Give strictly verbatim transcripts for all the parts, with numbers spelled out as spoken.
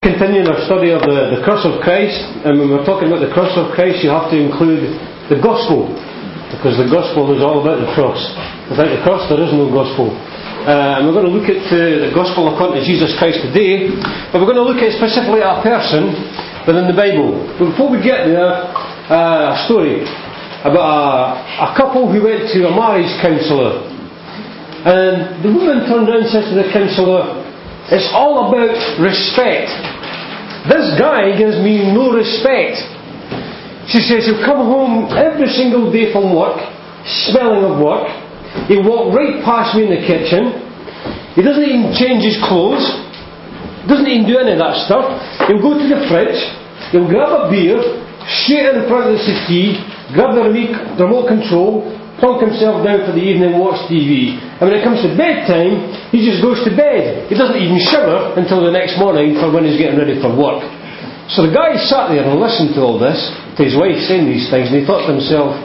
Continuing our study of the, the cross of Christ, and when we're talking about the cross of Christ, you have to include the gospel, because the gospel is all about the cross. Without the cross, there is no gospel. Uh, and we're going to look at uh, the gospel according to Jesus Christ today, but we're going to look at specifically at a person within the Bible. But before we get there, uh, a story about a, a couple who went to a marriage counsellor, and the woman turned around and said to the counsellor, "It's all about respect. This guy gives me no respect." She says he'll come home every single day from work, smelling of work. He'll walk right past me in the kitchen. He doesn't even change his clothes. Doesn't even do any of that stuff. He'll go to the fridge. He'll grab a beer, straight in front of the settee, grab the remote control, plonk himself down for the evening and watch T V. And when it comes to bedtime, he just goes to bed. He doesn't even shower until the next morning for when he's getting ready for work. So the guy sat there and listened to all this, to his wife saying these things, and he thought to himself,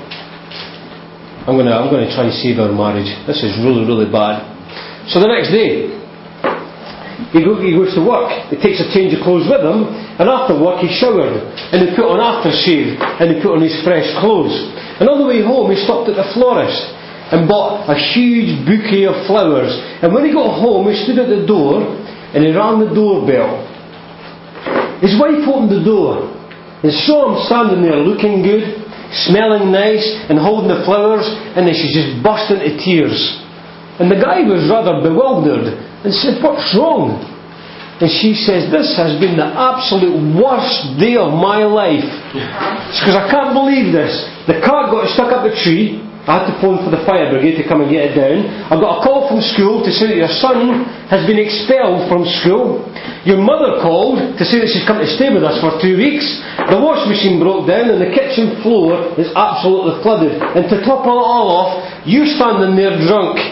I'm going to I'm going to try and save our marriage. This is really, really bad. So the next day, he, go, he goes to work. He takes a change of clothes with him, and after work he showered, and he put on aftershave, and he put on his fresh clothes. And on the way home he stopped at the florist and bought a huge bouquet of flowers. And when he got home, he stood at the door and he rang the doorbell. His wife opened the door and saw him standing there looking good, smelling nice, and holding the flowers, and then she just burst into tears. And the guy was rather bewildered and said, "What's wrong?" And she says, "This has been the absolute worst day of my life." She goes, "I can't believe this. The car got stuck up the tree. I had to phone for the fire brigade to come and get it down. I got a call from school to say that your son has been expelled from school. Your mother called to say that she's come to stay with us for two weeks. The washing machine broke down and the kitchen floor is absolutely flooded. And to top it all off, you're standing there drunk."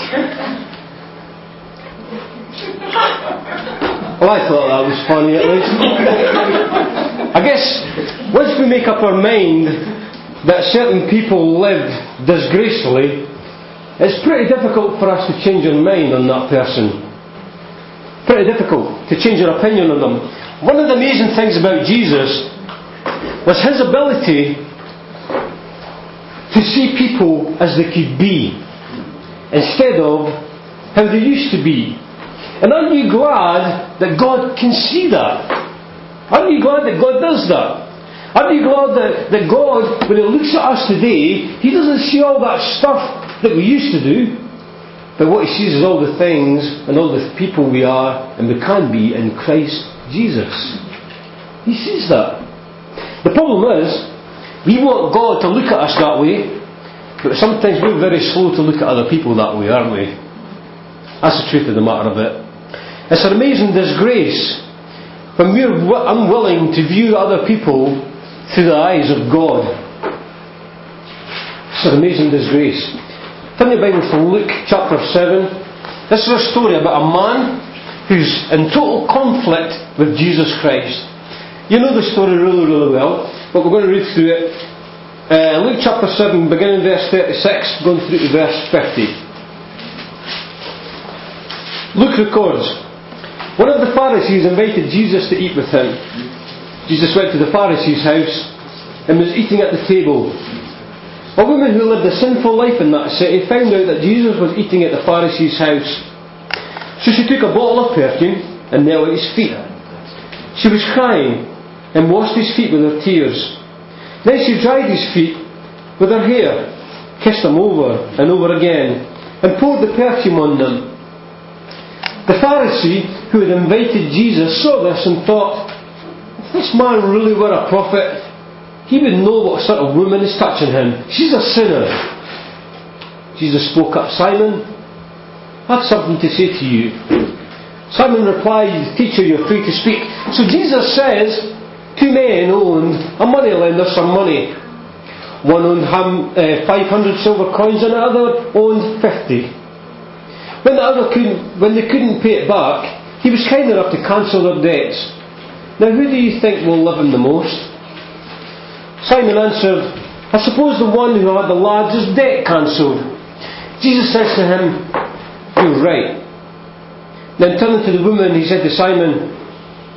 Well, I thought that was funny at least. I guess once we make up our mind that certain people live disgracefully, it's pretty difficult for us to change our mind on that person. Pretty difficult to change our opinion on them. One of the amazing things about Jesus was his ability to see people as they could be, instead of how they used to be. And aren't you glad that God can see that? Aren't you glad that God does that? Aren't you glad that, that God, when He looks at us today, He doesn't see all that stuff that we used to do, but what He sees is all the things and all the people we are and we can be in Christ Jesus. He sees that. The problem is, we want God to look at us that way, but sometimes we're very slow to look at other people that way, aren't we? That's the truth of the matter of it. It's an amazing disgrace when we're unwilling to view other people through the eyes of God. It's an amazing disgrace. Turn your Bibles to Luke chapter seven. This is a story about a man who's in total conflict with Jesus Christ. You know the story really, really well, but we're going to read through it. Uh, Luke chapter seven, beginning verse thirty-six, going through to verse fifty. Luke records, one of the Pharisees invited Jesus to eat with him. Jesus went to the Pharisee's house and was eating at the table. A woman who lived a sinful life in that city found out that Jesus was eating at the Pharisee's house. So she took a bottle of perfume and knelt at his feet. She was crying and washed his feet with her tears. Then she dried his feet with her hair, kissed them over and over again, and poured the perfume on them. The Pharisee who had invited Jesus saw this and thought, if this man really were a prophet, he would know what sort of woman is touching him. She's a sinner. Jesus spoke up, "Simon, I have something to say to you." Simon replied, "Teacher, you're free to speak." So Jesus says, two men owned a moneylender some money. One owned uh, five hundred silver coins and the other owned fifty. When the other couldn't, when they couldn't pay it back, he was kind enough to cancel their debts. Now who do you think will love him the most? Simon answered, "I suppose the one who had the largest debt cancelled." Jesus says to him, "You're right." Then turning to the woman, he said to Simon,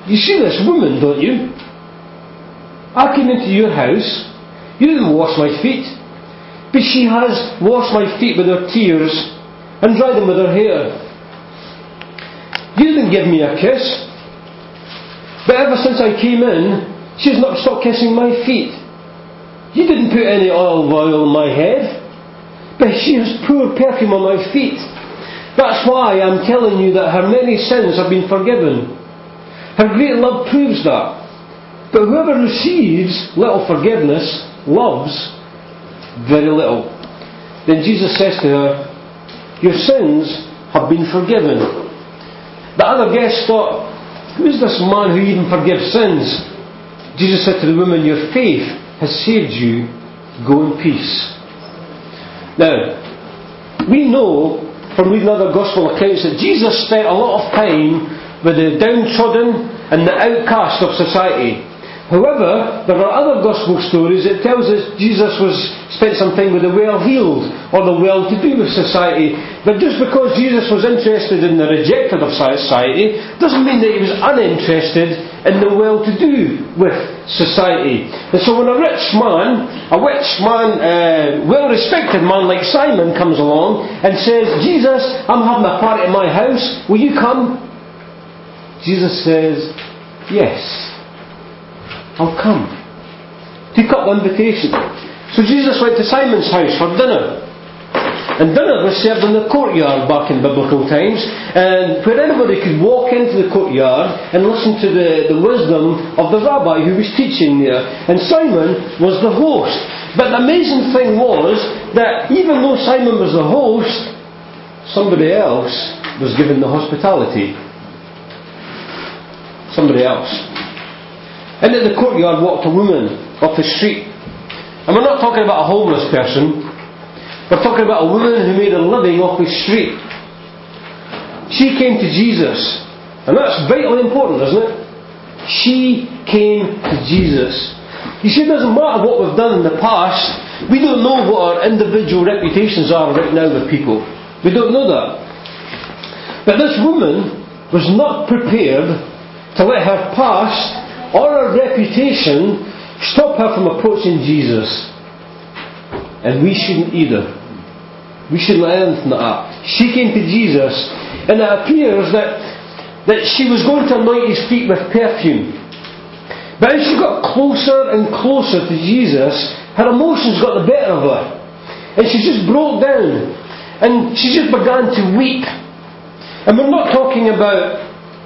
You see this woman, don't you? I came into your house. You didn't wash my feet. But she has washed my feet with her tears and dried them with her hair. You didn't give me a kiss. But ever since I came in, she's not stopped kissing my feet. You didn't put any olive oil on my head. But she has poured perfume on my feet. That's why I'm telling you that her many sins have been forgiven. Her great love proves that. But whoever receives little forgiveness loves very little. Then Jesus says to her, your sins have been forgiven. The other guests thought, who is this man who even forgives sins? Jesus said to the woman, your faith has saved you. Go in peace. Now, we know from reading other gospel accounts that Jesus spent a lot of time with the downtrodden and the outcast of society. However, there are other gospel stories that tells us Jesus was spent some time with the well-heeled or the well-to-do of society. But just because Jesus was interested in the rejected of society doesn't mean that he was uninterested in the well-to-do with society. And so when a rich man, a rich man, uh, well-respected man like Simon comes along and says, Jesus, I'm having a party at my house, will you come? Jesus says, yes, I'll come. Took up the invitation. So Jesus went to Simon's house for dinner. And dinner was served in the courtyard back in biblical times, and where anybody could walk into the courtyard and listen to the, the wisdom of the rabbi who was teaching there. And Simon was the host. But the amazing thing was that even though Simon was the host, somebody else was given the hospitality. Somebody else. And in the courtyard walked a woman off the street. And we're not talking about a homeless person. We're talking about a woman who made a living off the street. She came to Jesus. And that's vitally important, isn't it? She came to Jesus. You see, it doesn't matter what we've done in the past. We don't know what our individual reputations are right now with people. We don't know that. But this woman was not prepared to let her past or her reputation stop her from approaching Jesus. And we shouldn't either. We shouldn't let anything like that. She came to Jesus, and it appears that, that she was going to anoint his feet with perfume. But as she got closer and closer to Jesus, her emotions got the better of her. And she just broke down. And she just began to weep. And we're not talking about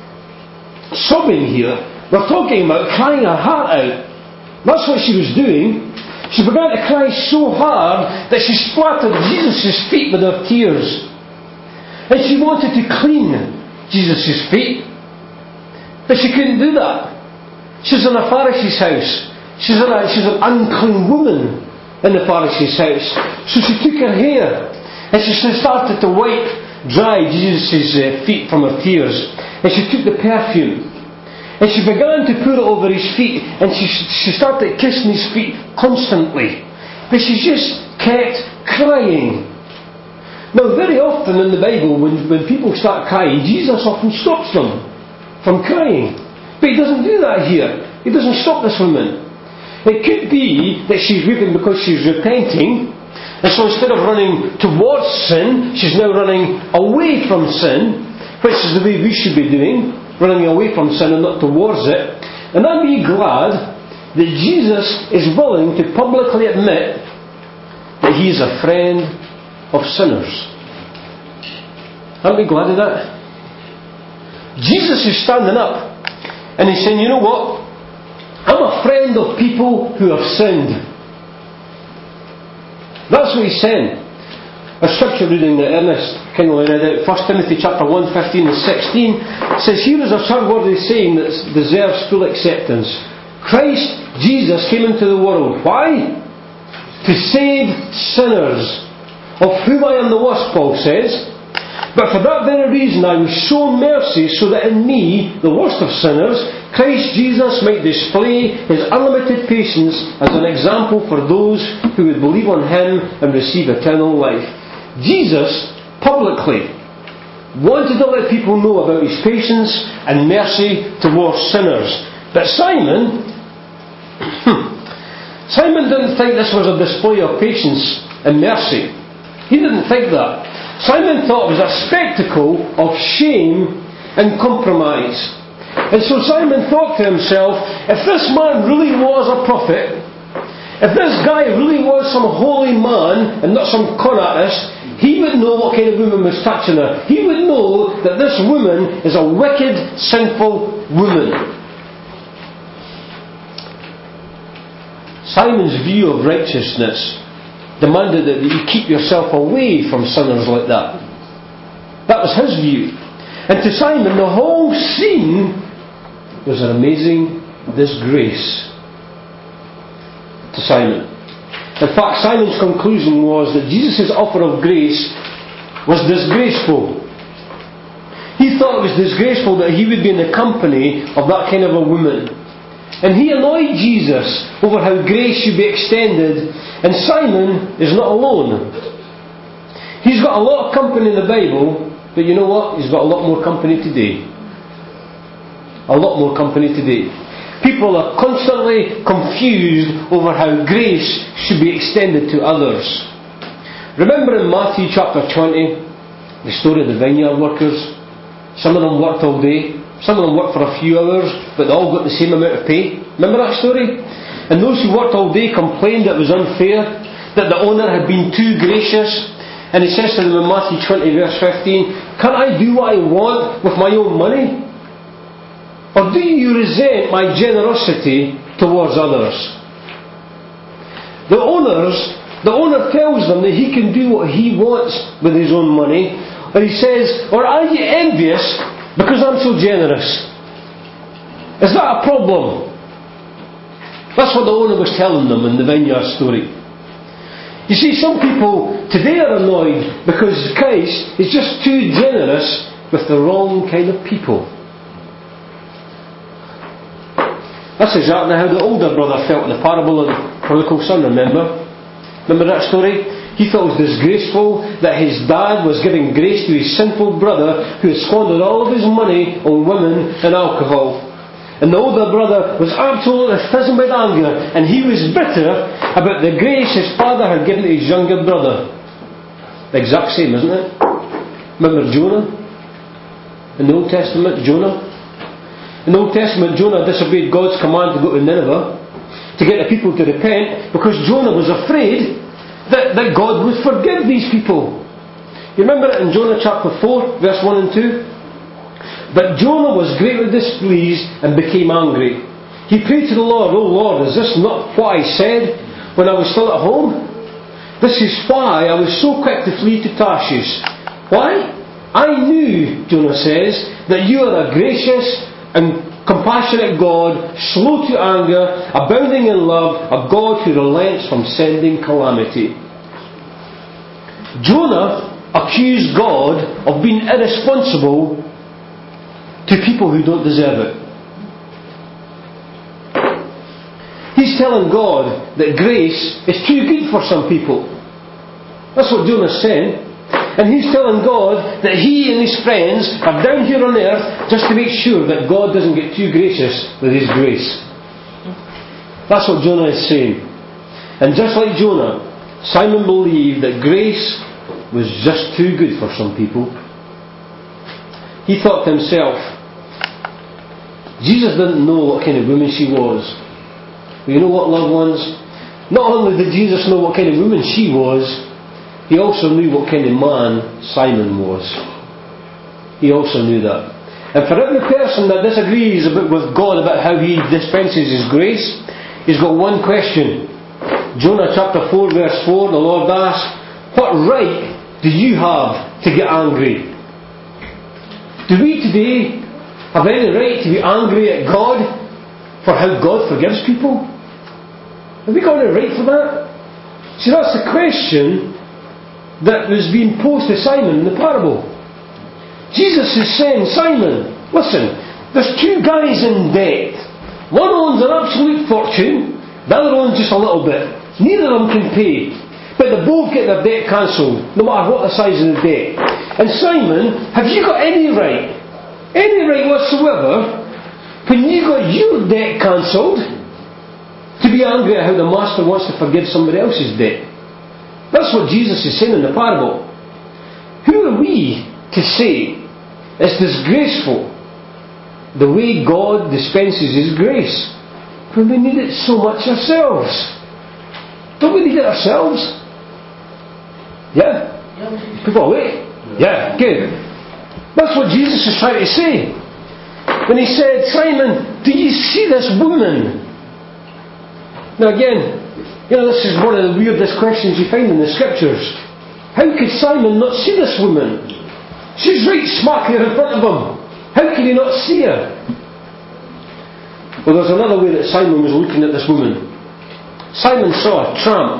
sobbing here. We're talking about crying her heart out. That's what she was doing. She began to cry so hard that she splattered Jesus' feet with her tears. And she wanted to clean Jesus' feet. But she couldn't do that. She's in a Pharisee's house. She's, in a, she's an unclean woman in the Pharisee's house. So she took her hair and she started to wipe dry Jesus' feet from her tears. And she took the perfume. And she began to pour it over his feet, and she, she started kissing his feet constantly. But she just kept crying. Now, very often in the Bible, when, when people start crying, Jesus often stops them from crying. But he doesn't do that here. He doesn't stop this woman. It could be that she's weeping because she's repenting, and so instead of running towards sin, she's now running away from sin, which is the way we should be doing. Running away from sin and not towards it. And I'm really glad that Jesus is willing to publicly admit that he is a friend of sinners. Aren't we glad of that? Jesus is standing up and he's saying, you know what? I'm a friend of people who have sinned. That's what he's saying. A scripture reading that Ernest kindly read out, First Timothy chapter one, fifteen and sixteen, says, here is a trustworthy saying that deserves full acceptance. Christ Jesus came into the world. Why? To save sinners, of whom I am the worst, Paul says. But for that very reason I was shown mercy, so that in me, the worst of sinners, Christ Jesus might display his unlimited patience as an example for those who would believe on him and receive eternal life. Jesus publicly wanted to let people know about his patience and mercy towards sinners. But Simon, Simon didn't think this was a display of patience and mercy. He didn't think that. Simon thought it was a spectacle of shame and compromise. And so Simon thought to himself, if this man really was a prophet, if this guy really was some holy man and not some con artist, he would know what kind of woman was touching her. He would know that this woman is a wicked, sinful woman. Simon's view of righteousness demanded that you keep yourself away from sinners like that. That was his view. And to Simon, the whole scene was an amazing disgrace. To Simon. In fact, Simon's conclusion was that Jesus' offer of grace was disgraceful. He thought it was disgraceful that he would be in the company of that kind of a woman. And he annoyed Jesus over how grace should be extended. And Simon is not alone. He's got a lot of company in the Bible, but you know what? He's got a lot more company today. A lot more company today. People are constantly confused over how grace should be extended to others. Remember in Matthew chapter twenty, the story of the vineyard workers? Some of them worked all day. Some of them worked for a few hours, but they all got the same amount of pay. Remember that story? And those who worked all day complained that it was unfair, that the owner had been too gracious. And he says to them in Matthew twenty verse fifteen, "Can't I do what I want with my own money? Or do you resent my generosity towards others?" The owners, the owner tells them that he can do what he wants with his own money. And he says, "Or are you envious because I'm so generous? Is that a problem?" That's what the owner was telling them in the vineyard story. You see, some people today are annoyed because Christ is just too generous with the wrong kind of people. That's exactly how the older brother felt in the parable of the prodigal son, remember? Remember that story? He thought it was disgraceful that his dad was giving grace to his sinful brother who had squandered all of his money on women and alcohol. And the older brother was absolutely fizzing with anger, and he was bitter about the grace his father had given to his younger brother. The exact same, isn't it? Remember Jonah? In the Old Testament, Jonah? In the Old Testament, Jonah disobeyed God's command to go to Nineveh to get the people to repent because Jonah was afraid that, that God would forgive these people. You remember it in Jonah chapter four, verse one and two? But Jonah was greatly displeased and became angry. He prayed to the Lord, "Oh Lord, is this not what I said when I was still at home? This is why I was so quick to flee to Tarshish. Why? I knew," Jonah says, "that you are a gracious and compassionate God, slow to anger, abounding in love, a God who relents from sending calamity." Jonah accused God of being irresponsible to people who don't deserve it. He's telling God that grace is too good for some people. That's what Jonah's saying. And he's telling God that he and his friends are down here on earth just to make sure that God doesn't get too gracious with his grace. That's what Jonah is saying. And just like Jonah, Simon believed that grace was just too good for some people. He thought to himself, Jesus didn't know what kind of woman she was. But you know what, loved ones? Not only did Jesus know what kind of woman she was, He also knew what kind of man Simon was. He also knew that. And for every person that disagrees about, with God about how He dispenses His grace, he's got one question. Jonah chapter four verse four, the Lord asked, "What right do you have to get angry?" Do we today have any right to be angry at God for how God forgives people? Have we got any right for that? See, that's the question that was being posed to Simon in the parable. Jesus is saying, Simon, listen, there's two guys in debt. One owns an absolute fortune, the other owns just a little bit. Neither of them can pay, but they both get their debt cancelled, no matter what the size of the debt. And Simon, have you got any right, any right whatsoever, when you got your debt cancelled, to be angry at how the master wants to forgive somebody else's debt? That's what Jesus is saying in the parable. Who are we to say it's disgraceful the way God dispenses His grace when we need it so much ourselves? Don't we need it ourselves? Yeah? People are awake? Yeah, good. That's what Jesus is trying to say. When He said, Simon, do you see this woman? Now again, you know, this is one of the weirdest questions you find in the Scriptures. How could Simon not see this woman? She's right smack there in front of him. How can he not see her? Well, there's another way that Simon was looking at this woman. Simon saw a tramp.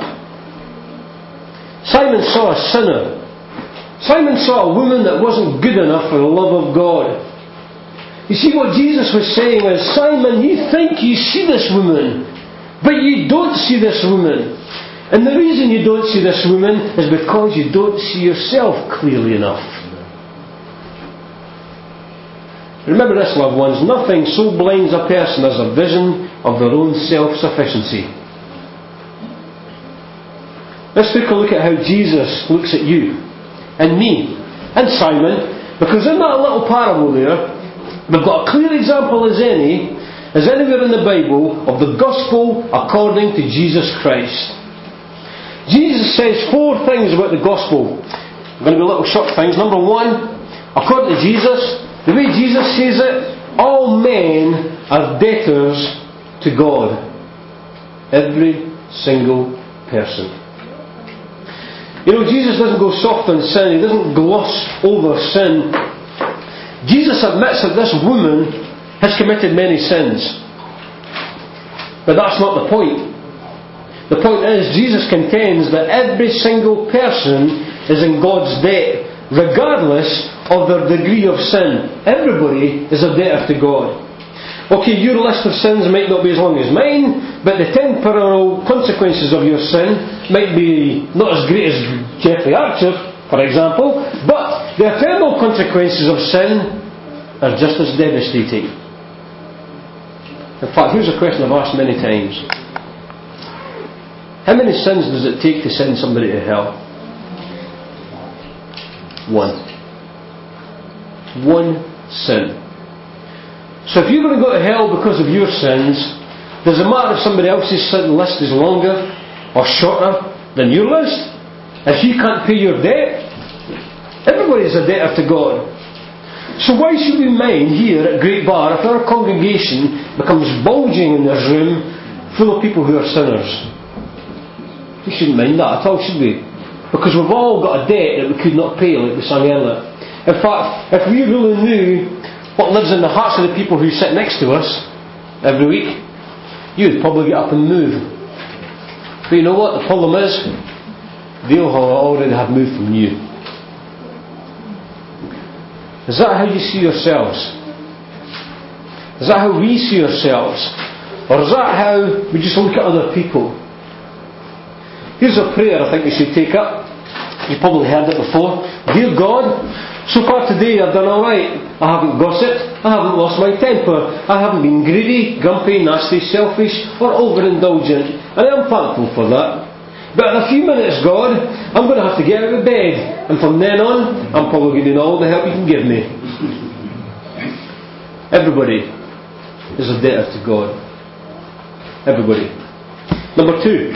Simon saw a sinner. Simon saw a woman that wasn't good enough for the love of God. You see, what Jesus was saying was, Simon, you think you see this woman, but you don't see this woman. And the reason you don't see this woman is because you don't see yourself clearly enough. Remember this, loved ones, nothing so blinds a person as a vision of their own self-sufficiency. Let's take a look at how Jesus looks at you and me and Simon, because in that little parable there, we've got a clear example as any, as anywhere in the Bible, of the gospel according to Jesus Christ. Jesus says four things about the gospel. I'm going to be little short things. Number one, according to Jesus, the way Jesus says it, all men are debtors to God. Every single person. You know, Jesus doesn't go soft on sin. He doesn't gloss over sin. Jesus admits that this woman has committed many sins. But that's not the point. The point is, Jesus contends that every single person is in God's debt, regardless of their degree of sin. Everybody is a debtor to God. Okay, your list of sins might not be as long as mine, but the temporal consequences of your sin might be not as great as Jeffrey Archer, for example, but the eternal consequences of sin are just as devastating. In fact, here's a question I've asked many times. How many sins does it take to send somebody to hell? One. One sin. So if you're going to go to hell because of your sins, does it matter if somebody else's sin list is longer or shorter than your list? If you can't pay your debt, everybody's a debtor to God. So why should we mind here at Great Bar if our congregation becomes bulging in this room full of people who are sinners? We shouldn't mind that at all, should we? Because we've all got a debt that we could not pay, like we sang earlier. In fact, if we really knew what lives in the hearts of the people who sit next to us every week, you'd probably get up and move. But you know what the problem is? They'll already have moved from you. Is that how you see yourselves? Is that how we see ourselves? Or is that how we just look at other people? Here's a prayer I think we should take up. You've probably heard it before. Dear God, so far today I've done alright. I haven't gossiped. I haven't lost my temper. I haven't been greedy, grumpy, nasty, selfish or overindulgent. And I'm thankful for that. But in a few minutes, God, I'm going to have to get out of bed. And from then on, I'm probably going to need all the help you can give me. Everybody is a debtor to God. Everybody. Number two.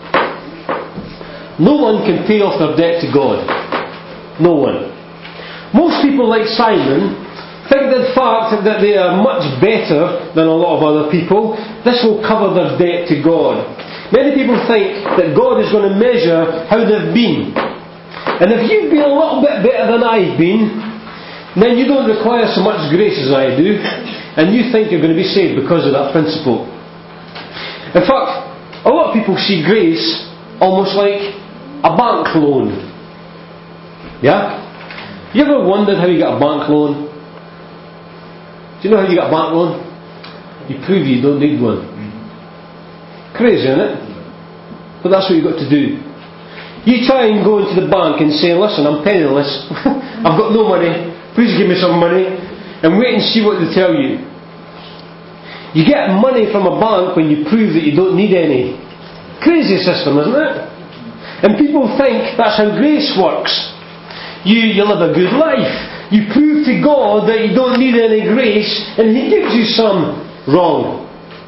No one can pay off their debt to God. No one. Most people, like Simon, think that the fact that they are much better than a lot of other people, this will cover their debt to God. Many people think that God is going to measure how they've been. And if you've been a little bit better than I've been, then you don't require so much grace as I do, and you think you're going to be saved because of that principle. In fact, a lot of people see grace almost like a bank loan. Yeah? You ever wondered how you get a bank loan? Do you know how you get a bank loan? You prove you don't need one. Crazy, isn't it? But that's what you've got to do. You try and go into the bank and say, listen, I'm penniless. I've got no money, please give me some money, and wait and see what they tell you. You get money from a bank when you prove that you don't need any. Crazy system, isn't it? And people think that's how grace works. You, you live a good life. You prove to God that you don't need any grace, and He gives you some. Wrong.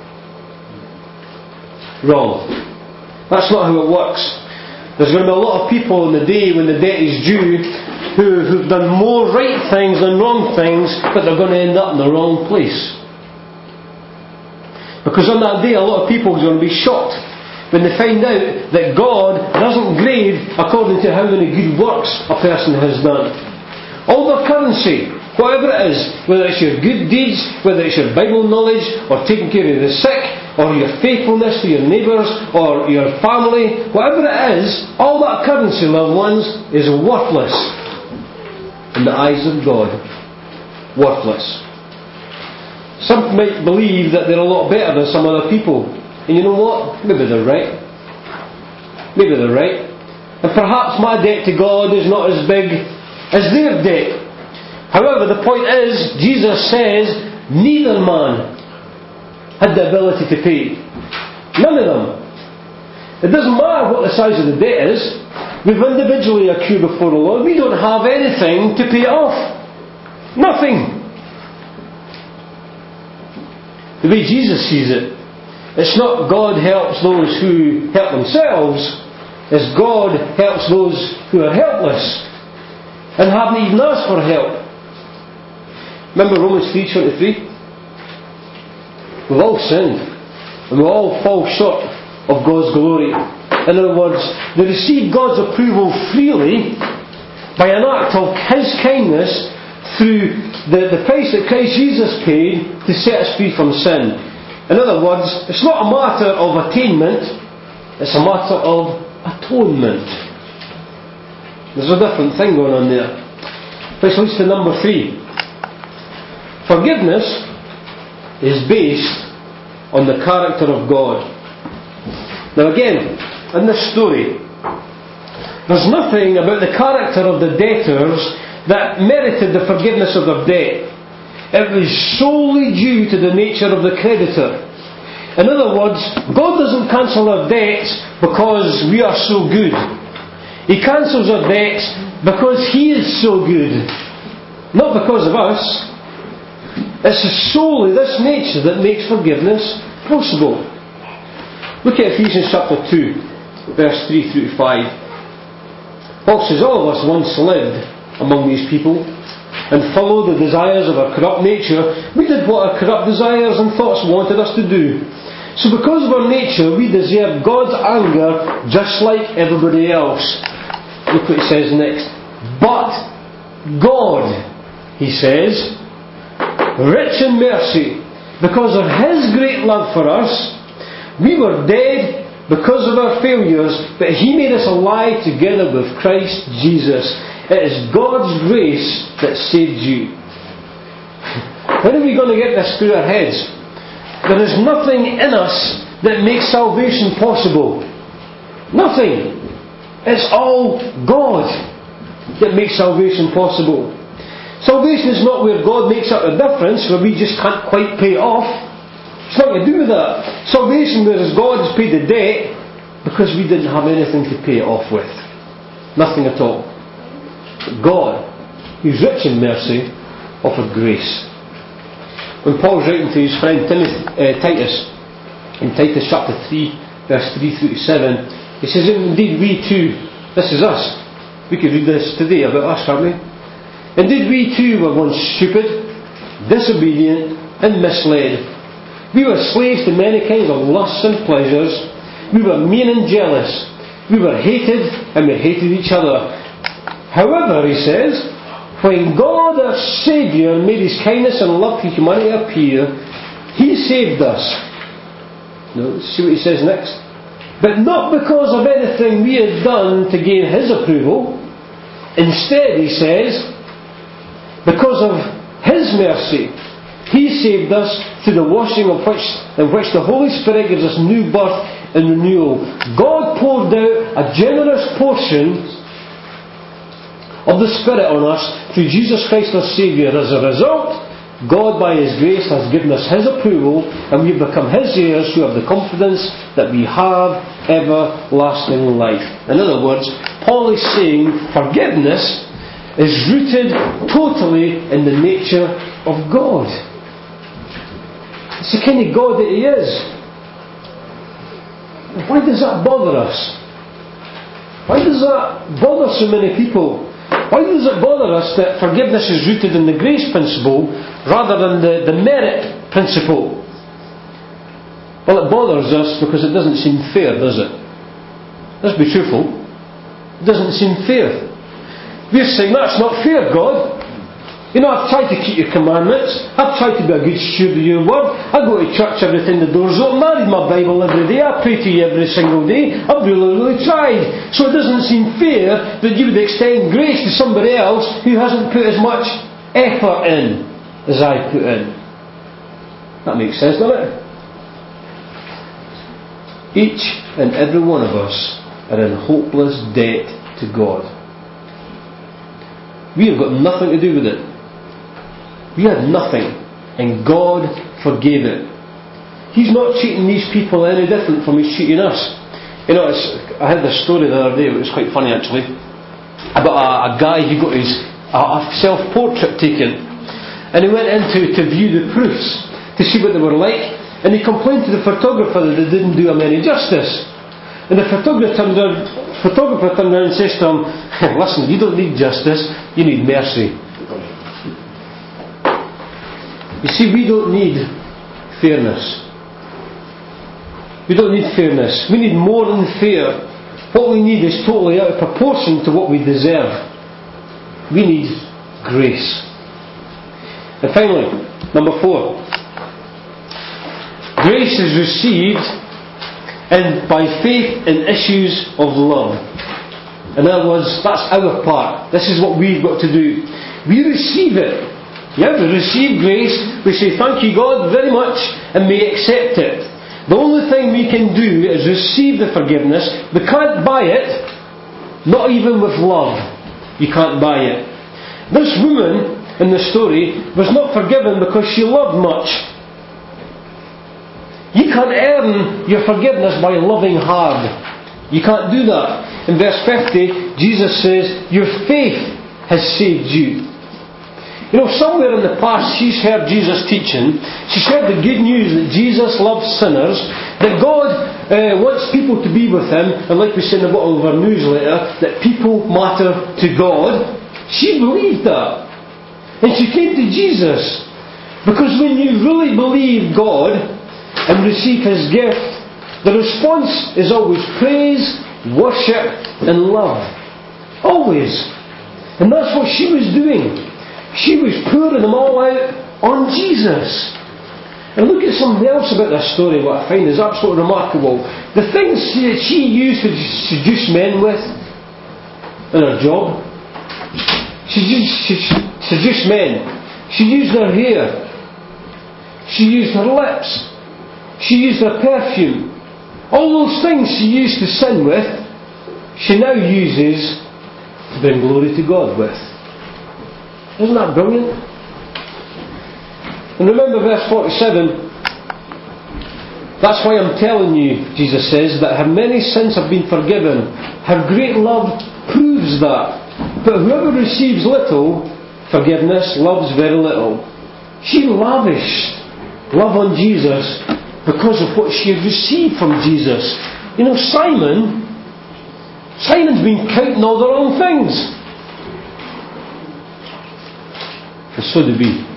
Wrong. That's not how it works. There's going to be a lot of people in the day when the debt is due who, who've done more right things than wrong things, but they're going to end up in the wrong place. Because on that day a lot of people are going to be shocked when they find out that God doesn't grade according to how many good works a person has done. All their currency, whatever it is, whether it's your good deeds, whether it's your Bible knowledge, or taking care of the sick, or your faithfulness to your neighbours, or your family, whatever it is, all that currency, loved ones, is worthless in the eyes of God. Worthless. Some might believe that they're a lot better than some other people. And you know what? Maybe they're right. Maybe they're right. And perhaps my debt to God is not as big as their debt. However, the point is, Jesus says, neither man had the ability to pay. None of them. It doesn't matter what the size of the debt is. We've individually accrued before the Lord. We don't have anything to pay it off. Nothing. The way Jesus sees it, it's not God helps those who help themselves, it's God helps those who are helpless and haven't even asked for help. Remember Romans three twenty-three? We've all sinned and we all fall short of God's glory. In other words, they receive God's approval freely by an act of His kindness through the, the price that Christ Jesus paid to set us free from sin. In other words, it's not a matter of attainment, it's a matter of atonement. There's a different thing going on there. Which leads to number three. Forgiveness is based on the character of God. Now again, in this story, there's nothing about the character of the debtors that merited the forgiveness of their debt. It was solely due to the nature of the creditor. In other words, God doesn't cancel our debts because we are so good. He cancels our debts because He is so good. Not because of us. It's solely this nature that makes forgiveness possible. Look at Ephesians chapter two, verse three through to five. Paul says, all of us once lived among these people and followed the desires of our corrupt nature. We did what our corrupt desires and thoughts wanted us to do. So because of our nature, we deserve God's anger just like everybody else. Look what he says next. But God, he says, rich in mercy, because of His great love for us, we were dead because of our failures, but He made us alive together with Christ Jesus. It is God's grace that saved you. When are we going to get this through our heads? There is nothing in us that makes salvation possible. Nothing. It's all God that makes salvation possible. Salvation is not where God makes up the difference, where we just can't quite pay it off. It's not to do with that. Salvation, whereas God has paid the debt because we didn't have anything to pay it off with. Nothing at all. God, who's rich in mercy, offered grace. When Paul's writing to his friend Timothy, uh, Titus, in Titus chapter three, verse three through to seven, he says, indeed we too, this is us. We could read this today about us, can't we? Indeed we too were once stupid, disobedient and misled. We were slaves to many kinds of lusts and pleasures. We were mean and jealous. We were hated and we hated each other. However, he says, when God our Saviour made His kindness and love to humanity appear, He saved us. Now, let's see what he says next. But not because of anything we had done to gain His approval. Instead, he says, because of His mercy, He saved us through the washing of which, in which the Holy Spirit gives us new birth and renewal. God poured out a generous portion of the Spirit on us through Jesus Christ our Saviour. As a result, God by His grace has given us His approval, and we have become His heirs who have the confidence that we have everlasting life. In other words, Paul is saying forgiveness is rooted totally in the nature of God. It's the kind of God that He is. Why does that bother us? Why does that bother so many people? Why does it bother us that forgiveness is rooted in the grace principle rather than the, the merit principle? Well, it bothers us because it doesn't seem fair, does it? Let's be truthful. It doesn't seem fair. We're saying, that's not fair, God. You know, I've tried to keep your commandments. I've tried to be a good steward of your word. I go to church every time the door's open. I read my Bible every day. I pray to you every single day. I've really, really tried. So it doesn't seem fair that you would extend grace to somebody else who hasn't put as much effort in as I put in. That makes sense, doesn't it? Each and every one of us are in hopeless debt to God. We have got nothing to do with it. We had nothing, and God forgave it. He's not treating these people any different from He's treating us. You know, it's, I heard this story the other day. It was quite funny actually, about a, a guy who got his a, a self-portrait taken, and he went in to, to view the proofs to see what they were like, and he complained to the photographer that they didn't do him any justice. And the photographer turned around, photographer turned around and says to him, "Listen, you don't need justice, you need mercy." You see, we don't need fairness. We don't need fairness. We need more than fair. What we need is totally out of proportion to what we deserve. We need grace. And finally, number four. Grace is received and by faith in issues of love. In other words, that's our part. This is what we've got to do. We receive it. Yeah, we receive grace, we say thank you God very much, and we accept it. The only thing we can do is receive the forgiveness. We can't buy it, not even with love. You can't buy it. This woman in the story was not forgiven because she loved much. You can't earn your forgiveness by loving hard. You can't do that. In verse fifty, Jesus says, your faith has saved you. You know, somewhere in the past she's heard Jesus teaching. She's heard the good news that Jesus loves sinners, that God uh, wants people to be with Him, and like we say in the bottom of our newsletter, that people matter to God. She believed that. And she came to Jesus. Because when you really believe God and receive His gift, the response is always praise, worship and love. Always. And that's what she was doing. She was pouring them all out on Jesus. And look at something else about this story, what I find is absolutely remarkable. The things that she used to seduce men with in her job. She, she, she seduced men. She used her hair. She used her lips. She used her perfume. All those things she used to sin with, she now uses to bring glory to God with. Isn't that brilliant? And remember verse forty-seven. That's why I'm telling you, Jesus says, that her many sins have been forgiven. Her great love proves that. But whoever receives little forgiveness loves very little. She lavished love on Jesus because of what she had received from Jesus. You know, Simon, Simon's been counting all the wrong things. And so do we.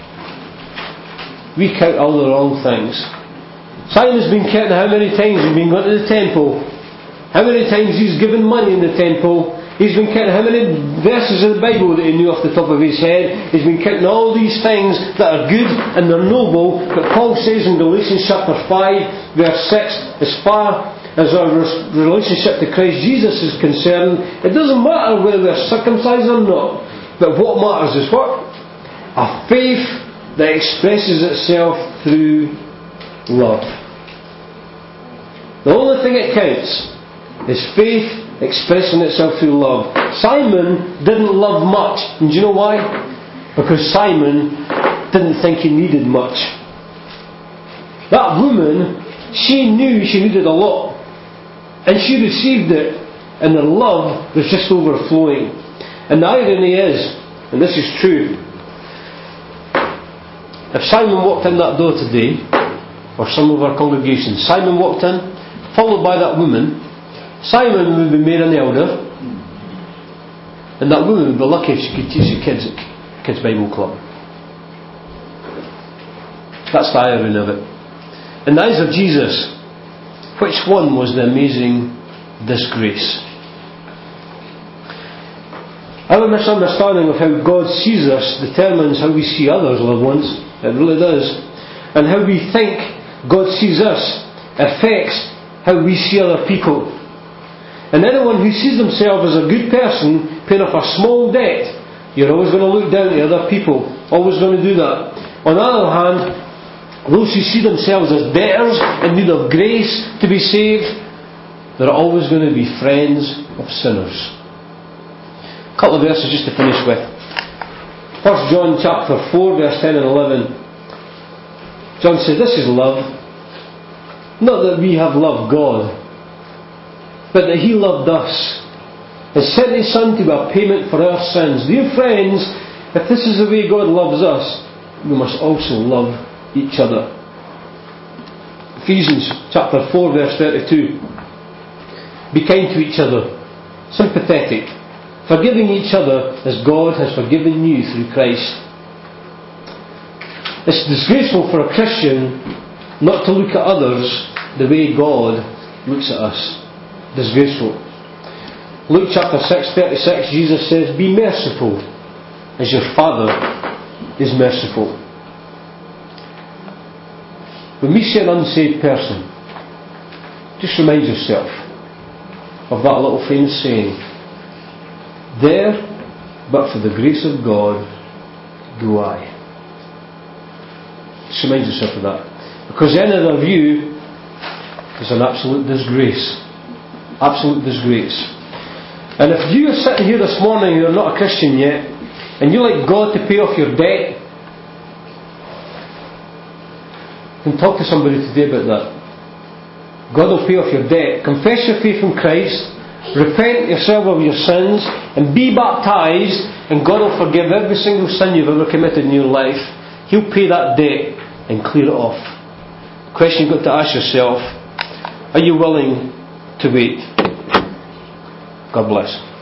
We count all the wrong things. Simon's been counting how many times he's been going to the temple, how many times he's given money in the temple. He's been counting how many verses of the Bible that he knew off the top of his head. He's been counting all these things that are good and they're noble. But Paul says in Galatians chapter five verse six, as far as our relationship to Christ Jesus is concerned, it doesn't matter whether we're circumcised or not. But what matters is what? A faith that expresses itself through love. The only thing that counts is faith expressing itself through love. Simon didn't love much. And do you know why? Because Simon didn't think he needed much. That woman, she knew she needed a lot. And she received it. And her love was just overflowing. And the irony is, and this is true, if Simon walked in that door today, or some of our congregations, Simon walked in, followed by that woman, Simon would be made an elder, and that woman would be lucky if she could teach the kids at Kids Bible Club. That's the irony of it. In the eyes of Jesus, which one was the amazing disgrace? Our misunderstanding of how God sees us determines how we see others, loved ones. It really does. And how we think God sees us affects how we see other people. And anyone who sees themselves as a good person paying off a small debt, you're always going to look down to other people. Always going to do that. On the other hand, those who see themselves as debtors in need of grace to be saved, they're always going to be friends of sinners. A couple of verses just to finish with. First John chapter four, verse ten and eleven. John says, "This is love, not that we have loved God, but that He loved us and sent His Son to be a payment for our sins." Dear friends, if this is the way God loves us, we must also love each other. Ephesians chapter four, verse thirty-two. Be kind to each other, sympathetic, forgiving each other as God has forgiven you through Christ. It's disgraceful for a Christian not to look at others the way God looks at us. Disgraceful. Luke chapter six, thirty-six, Jesus says, "Be merciful as your Father is merciful." When we see an unsaved person, just remind yourself of that little famous saying, "There, but for the grace of God, go I." Just remind yourself of that. Because any other view is an absolute disgrace. Absolute disgrace. And if you are sitting here this morning and you're not a Christian yet, and you like God to pay off your debt, then talk to somebody today about that. God will pay off your debt. Confess your faith in Christ, repent yourself of your sins, and be baptized, and God will forgive every single sin you've ever committed in your life. He'll pay that debt and clear it off. The question you've got to ask yourself, are you willing to wait? God bless.